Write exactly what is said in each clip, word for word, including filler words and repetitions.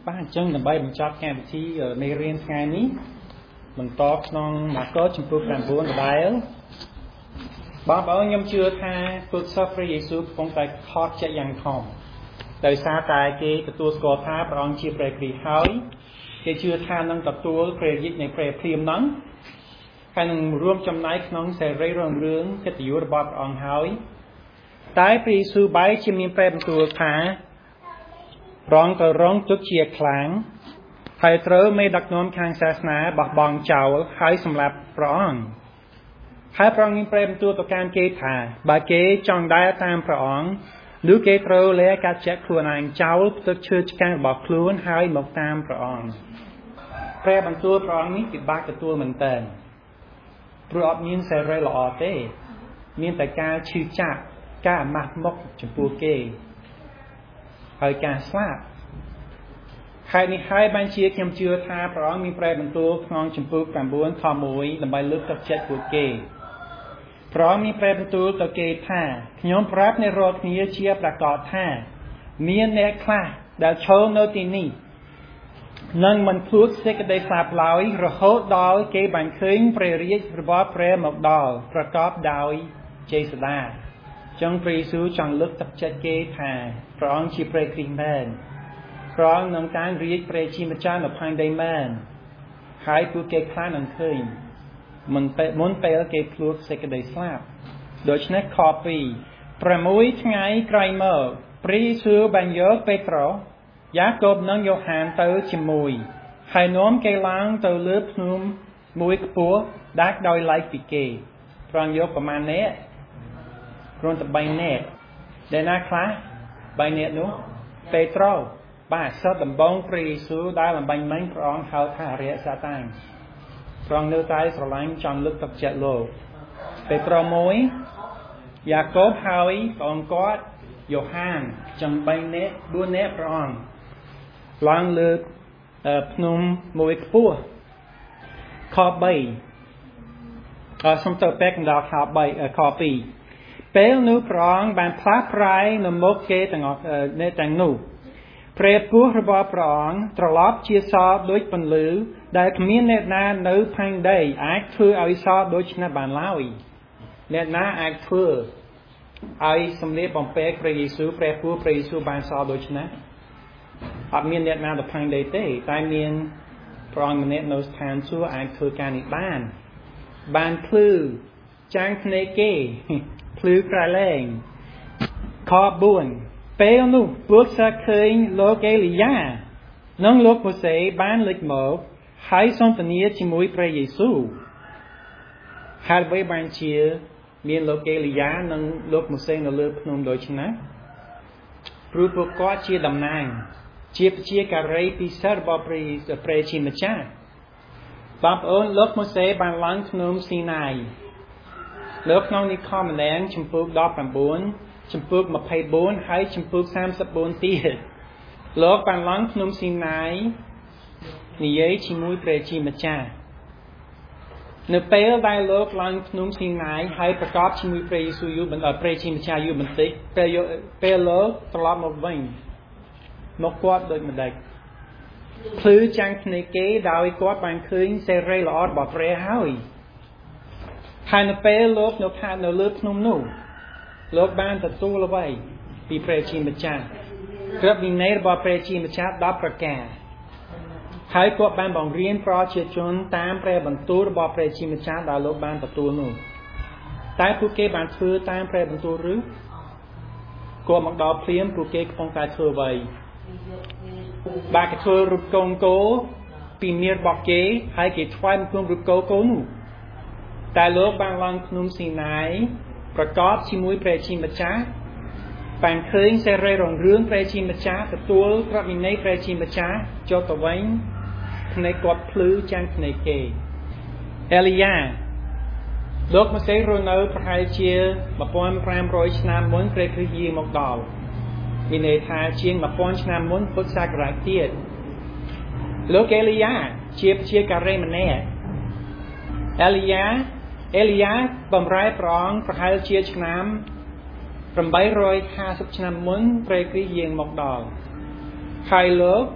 bạn chân là bay bằng chót kèm chi ở nơi riêng ngày ní mình to non mà có chừng phút làm buôn là đáy bảo bảo nhâm chưa tha phước sắp với Giêsu phong tài hot chạy dàng thòng đời xa tài cáiตัวสกอท่าประองชีเปรย์กรีหายcái chưa tha năng tậpตัวเปรย์ยิในเปรย์พรีมนั้นใครนึงร่วมจำนายน้องเสรีเรื่องเรื่องกติยุระบอบประองหายตายปรีสูใบชิมีเปรย์ตัวท่าร้องก็ร้องจุดเชียร์คลางไทยเตอร์ไม่ดักน้อมทางศาสนาบอกบองเจ้าให้สำหรับร้องให้พระองค์เปรมตัวต่อการเกถาบาเกจองได้ตามพระองค์หรือเกตโรและการแจกครัวนางเจ้าตึกเชื่อการบอกคล้วนให้หมกตามพระองค์เปรมตัวพระองค์นี้ติดบ้ากับตัวเหมือนเดิมพระองค์มีนเสรีหล่อเต้มีนแต่การชื่อจักการมักมกจมปูเกให้การสลาบใครในใครบัญชีเขียมเชื่อทาพระองค์มีเปรมตัวงองจมปูการบ้วนขโมยลำใบลึกกับเจ็ดปูเกพร้อมมีเปรประตูตะเกยท่าขยมพระในรถนี้เชียประกอบท่ามีเนคลาดาโชโนตินีนั่งมันพูดเสกได้สาบลอยระโหดดาวเกยบังคืนเปรเรียระบอบเปรหมกดาวประกอบดาวเจสดาจงปรีสูจังลึกตับจัดเกยท่าพร้อมชีเปรกริงแมนพร้อมนำการเรียกเปรชีมจานอภัยได้แมนหายผู้เกยคลานังคืนมันไปมุนไปแล้วเก็บพลูกเสกได้ทราบโดยเฉพาะคอปีประมุยทั้งไงไกรเมื่อปรีสูบัญญัติเปโตรยากบนังโยฮันเตอร์ชิมุยให้น้อมเกลังเตอร์เลือบนุ่มมุยกปัวดักดอยไลปิเกพรางยกประมาณนี้กรอนแต่ใบเนตเดน่าคลาใบเนตนู้เปโตรบ้าเสด็จบงปรีสูได้ลำบังมันพรองเขาท่าเรียซาตังพรองเนื้อใจสลายจังลึกกับเจ็ดโลเปโตรโมยยาโกบฮาวิตองกอดโยฮันจังใบเนดูเนพรองลางลึกพนุมมวยปัวคอใบสมตัวเป็กดาวคอใบคอปีเปลนูพรองบานพลาพรายนมกเกตังออกเนตังนูเปรปูระบอบพรองตรลอบเชียซอด้วยปันลือได้ขมิ้นเนตนาเนื้อพังได้อาจคือเอาซอโดยชนะบานลาวเนตนาอาจคือเอาสมเด็จบอมเปกพระเยซูเปรปูพระเยซูบานซอโดยชนะอาจมีเนตนาตัวพังได้เต้แต่มีนพรองเนตโนสทานชั่วอาจคือการอีกบ้านบานพลื้จางเนเก้พลื้กระเลงคอบุญเปลนูพวกสักเคยโลเกลิยาน้องโลกโมเสบ้านเล็กหมอกให้ส่งตัวนี้ชิมุยพระเยซูฮาร์เวย์บันเชียมีโลเกลิยาน้องโลกโมเสนเลือกพนมโดยชนะปรูปกอเชียดำนางเชียบเชียการีพิเศษบอปรีเปรชิมจ้าบางองค์โลกโมเสบานลังพนมซีนายโลกน้องนิคอมแรงชมพูดอกแปมบุญชมพูมาเพย์บุญให้ชมพูสามสิบบุญตีโลกบานลังพนมซีนายนิยชิมุยเปรชิมจ้าเนื้อเปลได้โลกลังพนุมสิงไหนให้ประกอบชิมุยเปรซูยุบันเปรชิมจ้ายุบันติเปลเปลโลกตลอดมาวิ่งนกกวาดโดยมันได้พลื้จังในเกดดาวกวาดบางคืนเซเรลอดบอกเปรหายภายในเปลโลกนกทานนเลือพนุมนู่โลกบ้านตัดตู้ละไว้ปีเปรชิมจ้าเกือบมีในบอกเปรชิมจ้าดับประกาให้กวบบ้านบองเรียนเพราะเชื่อจนตามเปรบรรทุบอเปรชิมชาดาวโลกบ้านประตูนู่แต่ผู้เก็บบานฟื้นตามเปรบรรทุหรือกวบมักดอเพลียมผู้เก็บคงการเชื่อไว้บากระเชื่อรุกโกงโกปีเมียร์บอกเก๋ให้เก็บทวายมันเพิ่มรุกโกโกนู่แต่โลกบางลังนุ่มสีไหนประกอบชิมุยเปรชิมชาแปลงเคยเสรีรงเรื่องเปรชิมชาประตูพระมินในเปรชิมชาโจตะวันในกอดพลื้จังในเกเอลียาโลกมาเซโรเนอร์พระไฮเชียมาปอนพรามรอยชนามม้วนเกรคือยีมกดอลมีในทาเชียงมาปอนชนามม้วนพุทธศักราชเทียดโลกเอลียาเชียบเชียการเรมันแน่เอลียาเอลียาบำไรปรองพระไฮเชียชนามรำใบรอยห้าสิบชนามม้วนเกรคือยีมกดอลใครโลก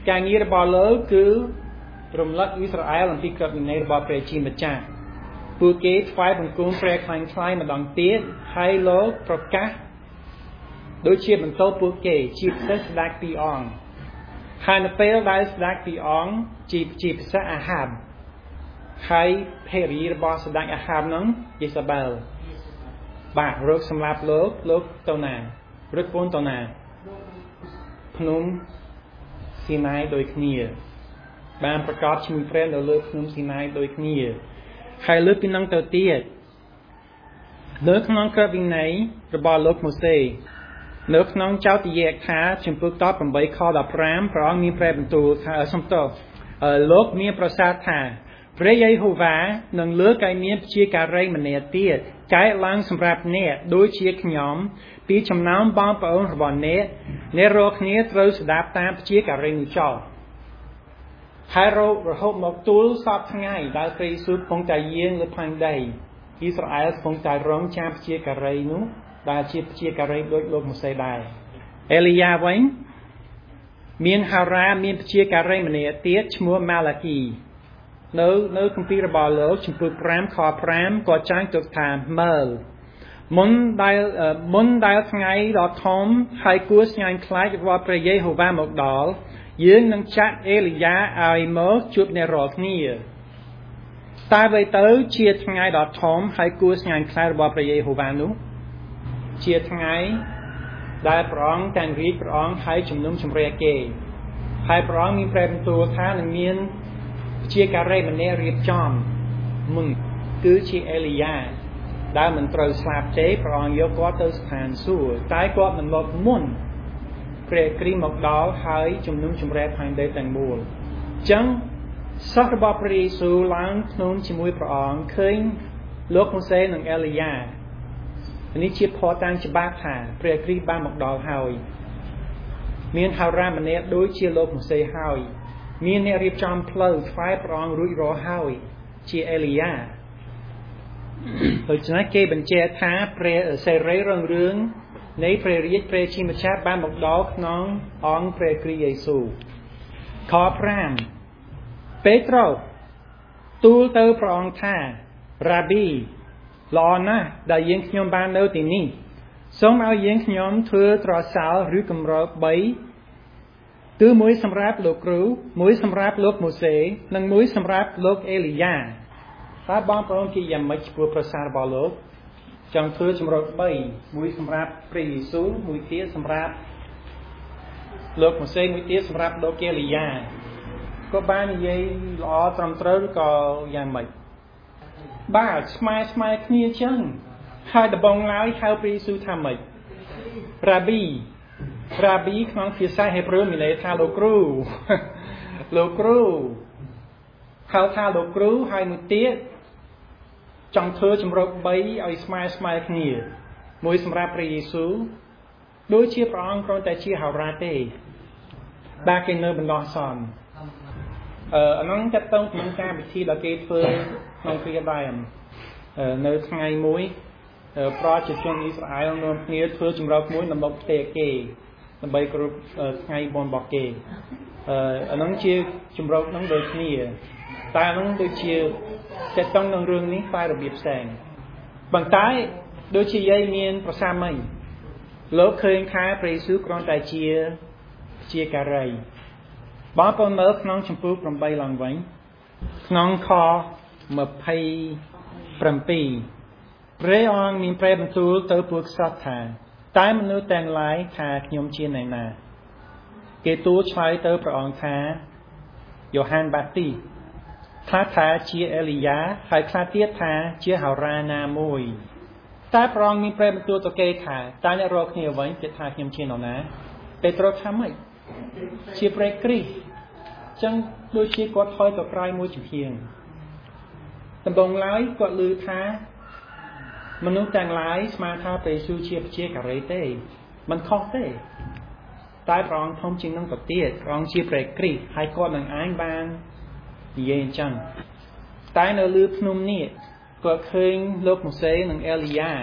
ការងាររបស់លោកគឺរំលឹកអ៊ីស្រាអែលអំពីក្រឹតវិន័យរបស់ព្រះជាម្ចាស់ពួកគេថ្វាយបង្គំព្រះខ្លាញ់ខ្លាយម្ដងទៀតហើយលោកប្រកាសដូចជាបន្ទោពួកគេជាពិសេសស្ដេចពីរអង្គហើយនៅពេលដែលស្ដេចពីរអង្គជាជាពិសេសអាហាបហើយភរិយារបស់ស្ដេចអាហាបនោះយេសាបែលបាទរកសម្រាប់លោកលោកទៅណារកពូនទៅណាភ្នំស៊ីណាយដូចគ្នាបានប្រកាសជាមួយព្រះនៅលើភ្នំស៊ីណាយដូចគ្នាហើយលើកពីនឹងទៅទៀតនៅក្នុងក្រឹតវិន័យរបស់លោកម៉ូសេនៅក្នុងចោទយេខាជំពូកដប់ប្រាំខដប់ប្រាំព្រះអង្គមានព្រះបន្ទូលថាសំទោសលោកមានប្រសាសន៍ថាព្រះយេហូវ៉ានឹងលើកឲ្យមានជាការីម្នាក់ទៀតកែឡើងសម្រាប់អ្នកដូចជាខ្ញុំពីចំណោមបងប្អូនរបស់អ្នកអ្នករាល់គ្នាត្រូវស្ដាប់តាមជាការីនោះចោលហើយរហូតមកទូលសពថ្ងៃដែលព្រះយេស៊ូវកំពុងតែយាងលើផែនដីអ៊ីស្រាអែលកំពុងតែរងចាំជាការីនោះដែលជាជាការីដូចលោកម៉ូសេដែរអេលីយ៉ាវិញមានហារ៉ាមានជាការីម្នាក់ទៀតឈ្មោះម៉ាឡាគីនៅនៅគម្ពីររបស់លោកជំពូកប្រាំខប្រាំក៏ចាញ់ទុកថាមើលមុនដែលមុនដែលថ្ងៃដ៏ធំហើយគួរស្ញាញ់ខ្លាចរបស់ព្រះយេហូវ៉ាមកដល់យើងនឹងចាត់អេលីយ៉ាឲ្យមកជួបអ្នករាល់គ្នាតែអ្វីទៅជាថ្ងៃដ៏ធំហើយគួរស្ញាញ់ខ្លាចរបស់ព្រះយេហូវ៉ានោះជាថ្ងៃដែលព្រះអង្គតែងរាជព្រះអង្គហើយជំនុំជម្រះគេហើយព្រះអង្គមានព្រះបន្ទូលថានឹងមានជាការីម្នាក់រៀបចំមុនគឺជាអេលីយ៉ាដែលមិនត្រូវស្លាប់ទេព្រះអង្គយកគាត់ទៅស្ថានសួគ៌តែគាត់មិនមកមុនព្រះគ្រីស្ទមកដល់ហើយជំនុំជម្រះផែនដីទាំងមូលអញ្ចឹងសិស្សរបស់ព្រះយេស៊ូវឡើងភ្នំជាមួយព្រះអង្គឃើញលោកម៉ូសេនិងអេលីយ៉ានេះជាផតាំងច្បាស់ថាព្រះគ្រីស្ទបានមកដល់ហើយមានហារ៉ាម្នាក់ដូចជាលោកម៉ូសេហើយមានអ្នករៀបចំផ្លូវថ្វាយព្រះអង្គរួចរាល់ហើយជាអេលីយ៉ាដូច្នេះគេបញ្ជាក់ថាព្រះសេរីរុងរឿងនៃព្រះរាជព្រះជាម្ចាស់បានមកដល់ក្នុងអង្គព្រះគ្រីស្ទយេស៊ូវខប្រាំពេត្រុសទូលទៅព្រះអង្គថារ៉ាប៊ីល្អណាស់ដែលយើងខ្ញុំបាននៅទីនេះសូមឲ្យយើងខ្ញុំធ្វើត្រសោលឬកម្របីគឺមួយសម្រាប់លោកគ្រូមួយសម្រាប់លោកម៉ូសេនិងមួយសម្រាប់លោកអេលីយ៉ាតើបងប្អូនគេយ៉ាងម៉េចព្រោះប្រសារបស់លោកចង់ធ្វើចម្រុះបីមួយសម្រាប់ព្រះយេស៊ូវមួយទៀតសម្រាប់លោកម៉ូសេមួយទៀតសម្រាប់លោកអេលីយ៉ាក៏បាននិយាយល្អត្រឹមត្រូវក៏យ៉ាងម៉េចបាទស្មើស្មើគ្នាចឹងហើយដំបងឡើយហៅព្រះយេស៊ូវថាម៉េចរ៉ាប៊ីរ៉ាប៊ីក្នុងភាសាហេប្រឺមានន័យថាលោកគ្រូលោកគ្រូហៅថាលោកគ្រូហើយមួយទៀតចង់ធ្វើចម្រុះបីឲ្យស្មើស្មើគ្នាមួយសម្រាប់ព្រះយេស៊ូវដូចជាព្រះអង្គគ្រាន់តែជាហារ៉ាទេបាទគេនៅបណ្ដោះអាសន្នអឺអានោះចាត់តងក្នុងការពិធីដែលគេធ្វើក្នុងគ្រាដែរនៅថ្ងៃមួយប្រជាជនអ៊ីស្រាអែលនាំគ្នាធ្វើចម្រុះមួយនៅមុខផ្ទះគេដើម្បីគ្រប់ថ្ងៃបុណ្យរបស់គេអឺអានោះជាចម្រុះនោះដូចគ្នាតែអានោះដូចជាចាត់តងនឹងរឿងនេះតែរបៀបផ្សេងប៉ុន្តែដូចជាយាយមានប្រសាមិញលោកឃើញថាព្រះយេស៊ូវគ្រាន់តែជាជាការីបងប្អូនមើលក្នុងចម្ពោះប្រាំបីឡើងវិញក្នុងខម្ភៃប្រាំពីរព្រះអង្គមានព្រះបន្ទូលទៅពួកក្សត្រថាតែមនុស្សទាំងឡាយថាខ្ញុំជាអ្នកណាគេទូលឆ្លើយទៅព្រះអង្គថាយ៉ូហានបាទីខ្លះថាជាអេលីយ៉ាហើយខ្លះទៀតថាជាហារ៉ាណាមួយតែព្រះអង្គមានព្រះបន្ទូលទៅគេថាតើអ្នករកគ្នាវិញគេថាខ្ញុំជានរណាពេត្រុសថាម៉េចជាព្រះគ្រីស្ទចឹងដូចជាគាត់ថយទៅក្រោយមួយចំហៀងដំបូងឡើយគាត់ឮថាមនុស្សទាំងឡាយស្មានថាព្រះយេស៊ូវជាជាការីទេមិនខុសទេតែព្រះអង្គធំជាងនឹងទៅទៀតព្រះអង្គជាព្រះគ្រីស្ទហើយគាត់នឹងឯងបាននិយាយអញ្ចឹងតែនៅលើភ្នំនេះគាត់ឃើញលោកម៉ូសេនិងអេលីយ៉ា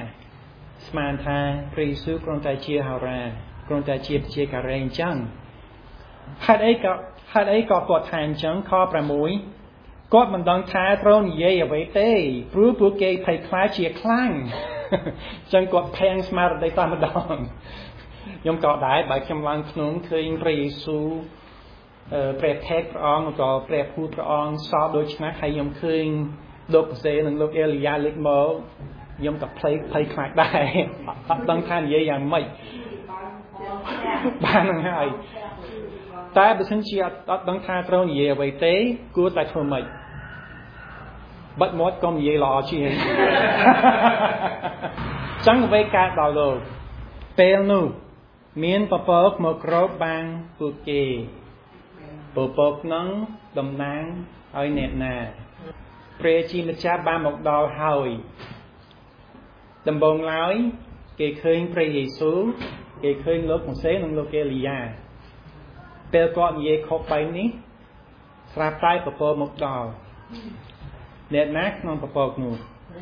ស្មានថាព្រះយេស៊ូវគ្រាន់តែជាហារ៉ាគ្រាន់តែជាជាការីអញ្ចឹង hạt ấy có hạt ấy có cột thành chẳng kho pra mũi cột mình đang thái trôn dây ở vậy tê rú búa kê thầy khai chia khlang chẳng cột phèn smart đây ta mà đòn nhung cọ đái bài kêu lang khốn khơi rì suเปรตเทพพระองค์ก็เปรตผู้พระองค์สอบโดยชนะใครยมคืนโลกเซนโลกเอลียาเล็กโมยมกับเพลย์เพลย์คลาดได้ต้องท่านเยอะอย่างไม่บ้านนั่งให้แต่บุษนชีต้องท่านตรงเยอะไว้เต้กูแต่ทำไมบัดมดก็มีเยอะรอชีจังไปการดาวโลกเปลนูเมียนปะปอกมกรบบางปุกเกbộ bọc nắng đầm nắng hơi nẹt nè, pre chi mà cha ba một đào hồi, đầm bông lái, kề khơi pre Giêsu, kề khơi lúc một xé nông lô kê lìa, bèo con ye khóc bay ní, sạp tay bộ bọc một đào, nẹt nát nông bộ bọc nụ,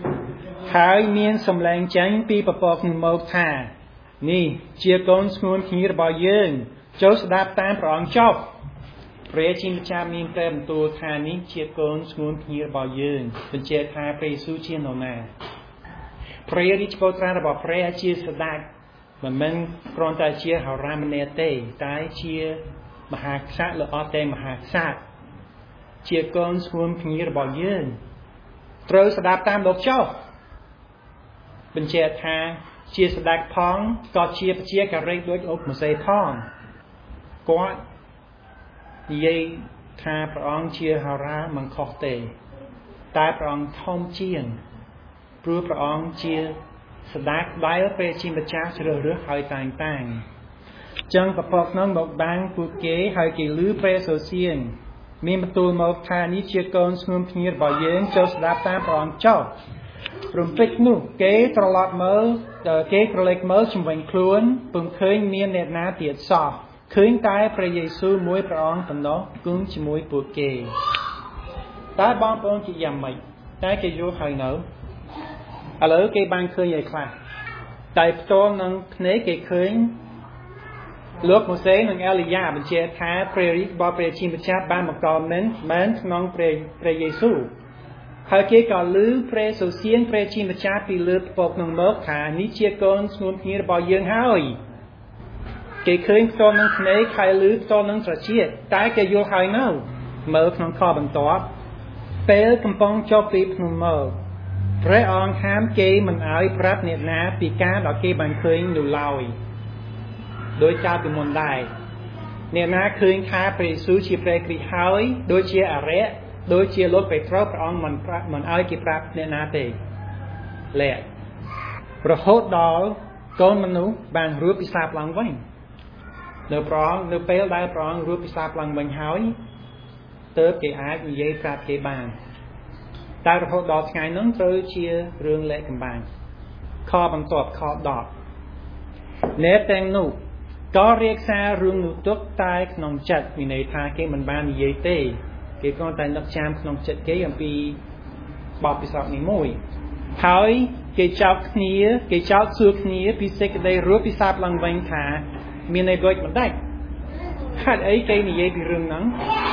hai miên sầm leng trắng pi bộ bọc nụ một thà, ní chia con xuống khí bao dương, cháu sẽ đáp tam prong chọc. ព្រះជាម្ចាស់មានព្រះបន្ទូលថានេះជាកូនស្ងួនភ្ញៀរបស់យើងបញ្ជាក់ថាព្រះយេស៊ូវជានរណាព្រះរាជកោត្រារបស់ព្រះជាស្ដេចមិនមែនគ្រាន់តែជាហោរាម្នាក់ទេតែជាមហាក្សត្រល្អតែមហាក្សត្រជាកូនស្ងួនភ្ញៀរបស់យើងត្រូវស្ដាប់តាមលោកចុះបញ្ជាក់ថាជាស្ដេចផងក៏ជាប្រជាការីដូចអុកម៉ូសេផងគាត់និយាយថាព្រះអង្គជាហោរាមិនខុសទេតែព្រះអង្គធំជាងព្រោះព្រះអង្គជាស្ដេចដែលព្រះជាម្ចាស់ជ្រើសរើសហើយតែងតាំងចឹងប្រពកនោះមកបាំងពួកគេហើយគេលឺព្រះសូរសៀងមានបន្ទូលមកថានេះជាកូនស្ងួនភ្ញៀរបស់យើងចូលស្ដាប់តាមព្រះអង្គចុះរំពេចនោះគេត្រឡប់មើលគេក្រឡេកមើលជំវិញខ្លួនពុំឃើញមានអ្នកណាទៀតសោះឃើញតែព្រះយេស៊ូវមួយព្រះអង្គប៉ុណ្ណោះគង់ជាមួយពួកគេតែបងប្អូនជាយ៉ាងម៉េចតែគេយល់ហើយនៅឥឡូវគេបានឃើញឲ្យខ្លះតែផ្ទាល់នឹងភ្នែកគេឃើញលោកម៉ូសេនិងអេលីយ៉ាបញ្ជាក់ថាព្រះរាជរបស់ព្រះជាម្ចាស់បានបង្កប់មិនមែនក្នុងព្រះព្រះយេស៊ូវហើយគេក៏ឮព្រះសូរសៀងព្រះជាម្ចាស់ពីលើពពកនឹងមកថានេះជាកូនស្ងួនភ្ញៀរបស់យើងហើយគេឃើញផ្ទាល់នឹងភ្នែកហើយឮផ្ទាល់នឹងត្រចៀកតែគេយល់ហើយនៅមើលក្នុងខបន្ទាប់ពេលកំពុងចុះពីភ្នំមកព្រះអង្គហាមគេមិនឲ្យប្រាប់អ្នកណាពីការដែលគេបានឃើញនោះឡើយដោយកាលពីមុនដែរអ្នកណាឃើញថាព្រះយេស៊ូវជាព្រះគ្រីស្ទហើយដូចជាអរិយដូចជាលោកពេត្រុសព្រះអង្គមិនប្រាប់មិនឲ្យគេប្រាប់អ្នកណាទេលែករហូតដល់កូនមនុស្សបានរួបពិសាបឡើងវិញនៅប្រងនៅពេលដែលព្រះអង្គរួបពិសាបឡើងវិញហើយទើបគេអាចនិយាយប្រាប់គេបានតែរហូតដល់ថ្ងៃនោះត្រូវជារឿងលែកកំបាំងខបន្ទាប់ខដប់អ្នកទាំងនោះក៏រៀបសាររឿងនោះទុកតែក្នុងចិត្តមានន័យថាគេមិនបាននិយាយទេគេគ្រាន់តែនឹកចាំក្នុងចិត្តគេអំពីបបពិសោធន៍នេះមួយហើយគេចោទគ្នាគេចោទសួរគ្នាពីសេចក្តីរួបពិសាបឡើងវិញថាមានន័យដូចមិនដាច់ហេតុអីគេនិយាយពីរឿងហ្នឹង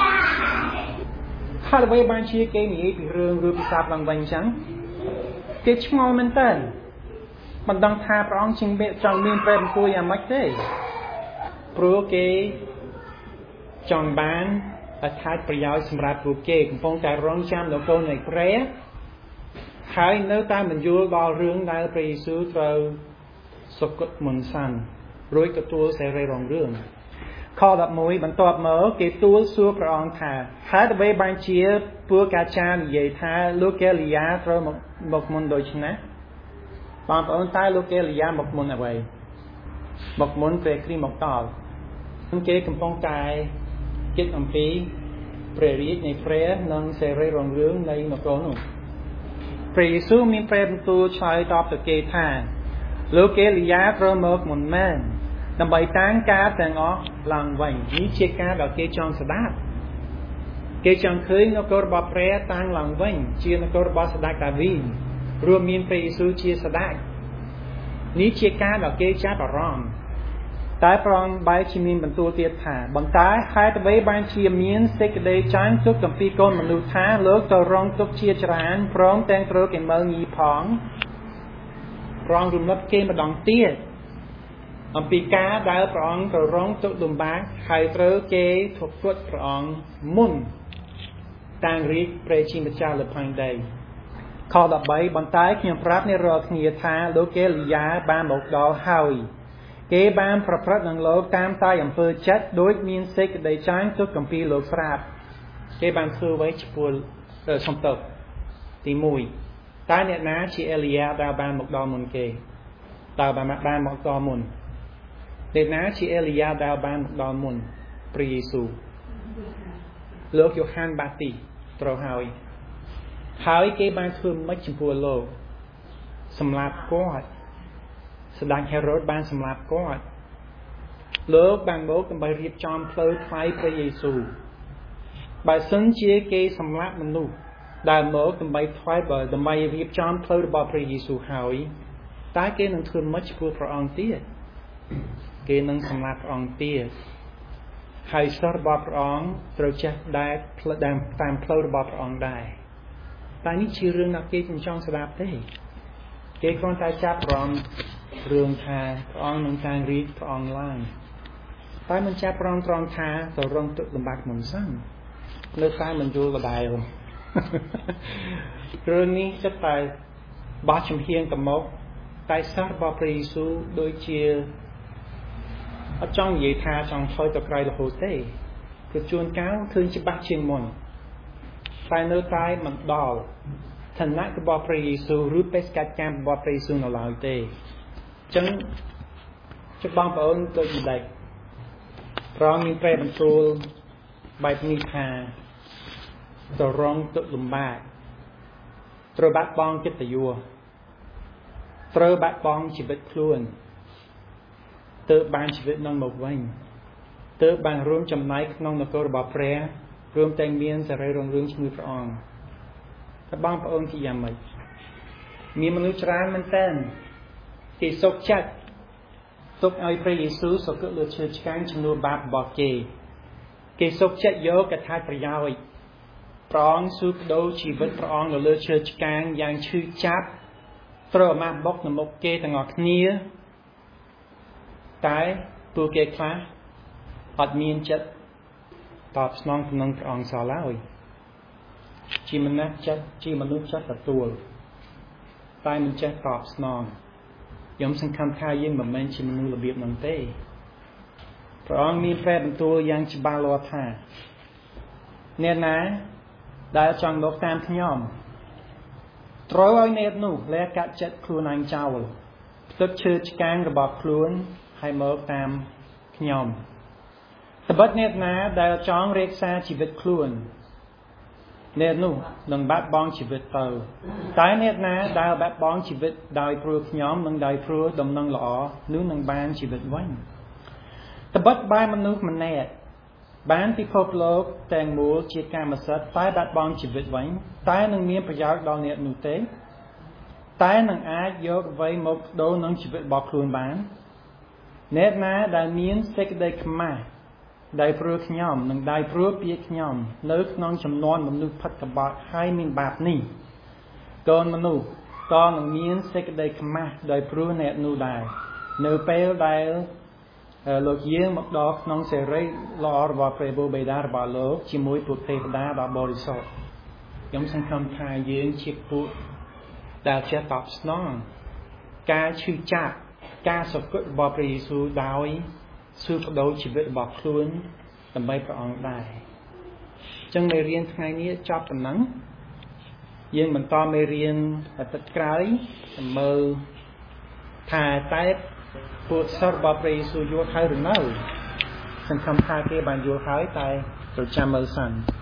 ហេតុអ្វីបានជាគេនិយាយពីរឿងរួបពិសាបឡើងវិញអញ្ចឹងគេឆ្ងល់មែនតើមិនដឹងថាព្រះអង្គជាងចង់មានព្រះបន្ទូលយ៉ាងម៉េចទេព្រោះគេចង់បានអត្ថប្រយោជន៍សម្រាប់ពួកគេកំពុងតែរងចាំដល់កូននៃព្រះហើយនៅតែមិនយល់ដល់រឿងដែលព្រះយេស៊ូវត្រូវសុគតមុនសានរួចទទួលសេរីរងរឿងខដប់មួយបន្ទាប់មកគេទូលសួរព្រះអង្គថាហេតុអ្វីបានជាពួកកាចារនិយាយថាលោកកេលីយ៉ាត្រូវមកមកមុនដូច្នេះបងប្អូនតើលោកកេលីយ៉ាមកមុនអ្វីមកមុនព្រះគ្រីស្ទមកដល់គេកំពុងតែគិតអំពីព្រះរាជនៃព្រះនិងសេរីរងរឿងនៃនគរនោះព្រះយេស៊ូវមានព្រះបន្ទូលឆ្លើយតបទៅគេថាលោកកេលីយ៉ាត្រូវមកមុនមែនដើម្បីតាំងការទាំងអស់ឡើងវិញនេះជាការដែលគេចង់ស្ដាប់គេចង់ឃើញនគររបស់ព្រះតាំងឡើងវិញជានគររបស់ស្ដេចដាវីតរួមមានព្រះយេស៊ូវជាស្ដេចនេះជាការដែលគេចាប់អារម្មណ៍តែប្រងបែកជាមានបន្ទូលទៀតថាបន្តែហេតុអ្វីបានជាមានសេចក្តីចាញ់ទុកអំពីកូនមនុស្សថាលោកទៅរងទុកជាច្រើនព្រមទាំងត្រូវគេមើលញីផងប្រងរំលឹកគេម្ដងទៀតអំពីការដែលព្រះអង្គទៅរងទុកលំបាកហើយត្រូវគេធប់គាត់ព្រះអង្គមុនតាំងរីកព្រះជាម្ចាស់លើផែនដីខដប់បីបន្តែខ្ញុំប្រាប់អ្នករាល់គ្នាថាលោកគេលីយ៉ាបានមកដល់ហើយគេបានប្រព្រឹត្តនឹងលោកតាមតែអំពើចិត្តដូចមានសេចក្តីចាញ់ទុកអំពីលោកស្រាប់គេបានធ្វើໄວឈ្មោះសំទោសទីមួយតើអ្នកណាជាអេលីយ៉ាដែលបានមកដល់មុនគេតើបានបានមកដល់មុនអ្នកណាជាអេលីយ៉ាដែលបានមកដល់មុនព្រះយេស៊ូវលោកយ៉ូហានបាទីត្រូវហើយហើយគេបានធ្វើមិនចំពោះលោកសម្លាប់គាត់ស្ដេចហេរ៉ូតបានសម្លាប់គាត់លោកបានមកដើម្បីរៀបចំផ្លូវថ្វាយព្រះយេស៊ូវបើសិនជាគេសម្លាប់មនុស្សដែលមកដើម្បីថ្វាយបើដើម្បីរៀបចំផ្លូវរបស់ព្រះយេស៊ូវហើយតើគេនឹងធ្វើមិនចំពោះព្រះអង្គទៀតគេនឹងសម្លាប់ព្រះអង្គទៀតហើយសិស្សរបស់ព្រះអង្គត្រូវចេះដែរផ្លូវតាមផ្លូវរបស់ព្រះអង្គដែរតែនេះជារឿងដែលគេមិនចង់ស្ដាប់ទេគេគ្រាន់តែចាប់អារម្មណ៍រឿងថាព្រះអង្គនឹងតាំងរីកព្រះអង្គឡើងតែមិនចាប់ប្រងត្រង់ថាទៅរងទុក្ខលំបាកមុនសិននៅតែមិនយល់ដដែលរឿងនេះចិត្តតែបោះចំហៀងទៅមកតែសិស្សរបស់ព្រះយេស៊ូវដូចជាអត់ចង់និយាយថាចង់ថយទៅក្រៅរហូតទេគឺជួនកាលឃើញច្បាស់ជាងមុនតែនៅតែមិនដល់ឋានៈរបស់ព្រះយេស៊ូវឬបេសកកម្មរបស់ព្រះយេស៊ូវនៅឡើយទេអញ្ចឹងជិះបងប្អូនទៅនិយាយព្រះអង្គមានព្រះបន្ទូលបែបនេះថាទៅរងទុក្ខលំបាកត្រូវបាត់បង់កិត្តិយសត្រូវបាត់បង់ជីវិតខ្លួនទើបបានជីវិតនឹងមកវិញទើបបានរួមចំណែកក្នុងនគររបស់ព្រះរួមទាំងមានសេរីរុងរឿងឈ្មោះព្រះអង្គតែបងប្អូនជាយ៉ាងម៉េចមានមនុស្សច្រើនមែនតើគេសុខចិត្តទុកឲ្យព្រះយេស៊ូវសក្តិលើឈើឆ្កាងជំនួសបាបរបស់គេគេសុខចិត្តយកកថាប្រយោជន៍ព្រះអង្គស៊ូបដូរជីវិតព្រះអង្គនៅលើឈើឆ្កាងយ៉ាងឈឺចាប់ត្រូវអាម៉ាស់បុកនៅមុខគេទាំងអស់គ្នាតែពួកគេខ្លះអត់មានចិត្តតបស្នងទៅនឹងព្រះអង្គសោះឡើយជាមនុស្សចិត្តជាមនុស្សចិត្តទទួលតែមិនចេះតបស្នងខ្ញុំសង្ឃឹមថាយើងមិនមែនជាមនុស្សរបៀបហ្នឹងទេព្រះអង្គមានព្រះបន្ទូលយ៉ាងច្បាស់លាស់ថាអ្នកណាដែលចង់មកតាមខ្ញុំត្រូវឲ្យអ្នកនោះលែកាត់ចិត្តខ្លួនឯងចោលផ្ទុកឈើឆ្កាងរបស់ខ្លួនហើយមកតាមខ្ញុំត្បិតអ្នកណាដែលចង់រក្សាជីវិតខ្លួនអ្នកនោះនឹងបាត់បង់ជីវិតទៅតែអ្នកណាដែលបាត់បង់ជីវិតដោយព្រោះខ្ញុំនិងដោយព្រោះដំណឹងល្អនោះនឹងបានជីវិតវិញត្បិតបើមនុស្សម្នាក់បានពិភពលោកទាំងមូលជាកម្មសិទ្ធិតែបាត់បង់ជីវិតវិញតែនឹងមានប្រយោជន៍ដល់អ្នកនោះទេតែនឹងអាចយកអ្វីមកដូរនឹងជីវិតរបស់ខ្លួនបានអ្នកណាដែលមានសេចក្តីខ្មាស់ដោយព្រោះខ្ញុំនិងដោយព្រោះពាក្យខ្ញុំនៅក្នុងចំនួនមនុស្សផិតក្បត់ហើយមានបាបនេះកូនមនុស្សក៏នឹងមានសេចក្តីខ្មាស់ដោយព្រោះអ្នកនោះដែរនៅពេលដែលលោកយើងមកដល់ក្នុងសេរីល្អរបស់ព្រះបិតារបស់លោកជាមួយពួកទេវតាដ៏បរិសុទ្ធខ្ញុំសង្ឃឹមថាយើងជាពួកដែលចេះតបស្នងការឈឺចាប់ការសក្តិរបស់ព្រះយេស៊ូវដោយស៊ូបដូរជីវិតរបស់ខ្លួនដើម្បីព្រះអង្គដែរអញ្ចឹងមេរៀនថ្ងៃនេះចប់ប៉ុណ្ណឹងយើងបន្តមេរៀនអាទិត្យក្រោយមើលថាតែពួកសិស្សរបស់ព្រះយេស៊ូវយល់ហើយឬនៅសង្ឃឹមថាគេបានយល់ហើយតែត្រូវចាំមើលសិន